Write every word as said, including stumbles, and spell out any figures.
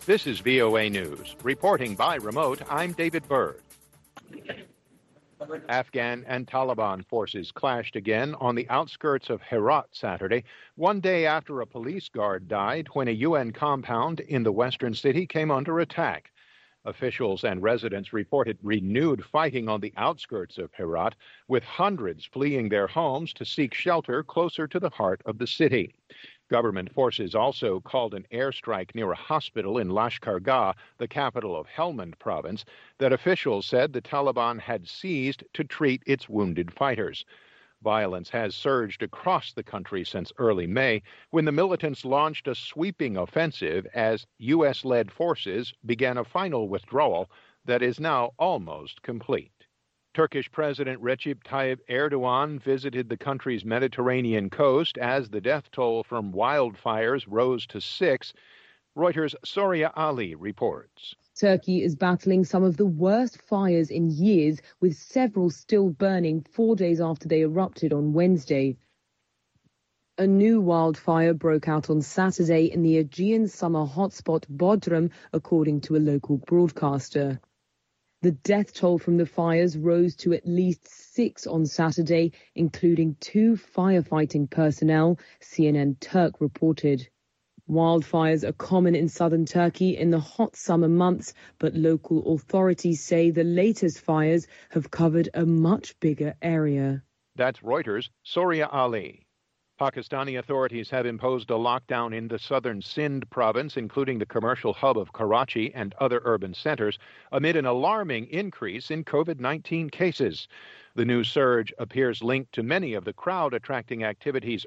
This is V O A News. Reporting by remote, I'm David Byrd. Afghan and Taliban forces clashed again on the outskirts of Herat Saturday, one day after a police guard died when a U N compound in the western city came under attack. Officials and residents reported renewed fighting on the outskirts of Herat, with hundreds fleeing their homes to seek shelter closer to the heart of the city. Government forces also called an airstrike near a hospital in Lashkar-Gah, the capital of Helmand province, that officials said the Taliban had seized to treat its wounded fighters. Violence has surged across the country since early May, when the militants launched a sweeping offensive as U S-led forces began a final withdrawal that is now almost complete. Turkish President Recep Tayyip Erdogan visited the country's Mediterranean coast as the death toll from wildfires rose to six. Reuters' Soria Ali reports. Turkey is battling some of the worst fires in years, with several still burning four days after they erupted on Wednesday. A new wildfire broke out on Saturday in the Aegean summer hotspot Bodrum, according to a local broadcaster. The death toll from the fires rose to at least six on Saturday, including two firefighting personnel, C N N Turk reported. Wildfires are common in southern Turkey in the hot summer months, but local authorities say the latest fires have covered a much bigger area. That's Reuters' Soria Ali. Pakistani authorities have imposed a lockdown in the southern Sindh province, including the commercial hub of Karachi and other urban centers, amid an alarming increase in COVID nineteen cases. The new surge appears linked to many of the crowd-attracting activities